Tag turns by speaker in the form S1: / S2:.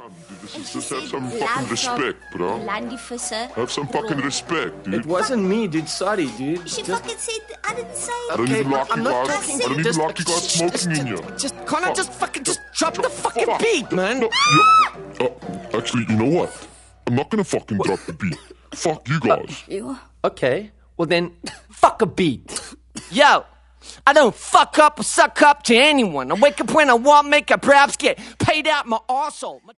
S1: Just have some fucking respect, bro. Have some fucking respect, dude.
S2: It wasn't me, dude. Sorry, dude.
S3: She fucking said, I didn't say it.
S1: I don't even like
S2: I'm
S1: you
S2: not
S1: guys.
S2: talking.
S1: I don't even like you guys smoking in here.
S2: Can't I just fucking drop the fucking beat, man?
S1: No, actually, you know what? I'm not gonna fucking drop the beat. Fuck you guys.
S2: Okay, well then, fuck a beat. Yo, I don't fuck up or suck up to anyone. I wake up when I want, make up, perhaps get paid out my arsehole.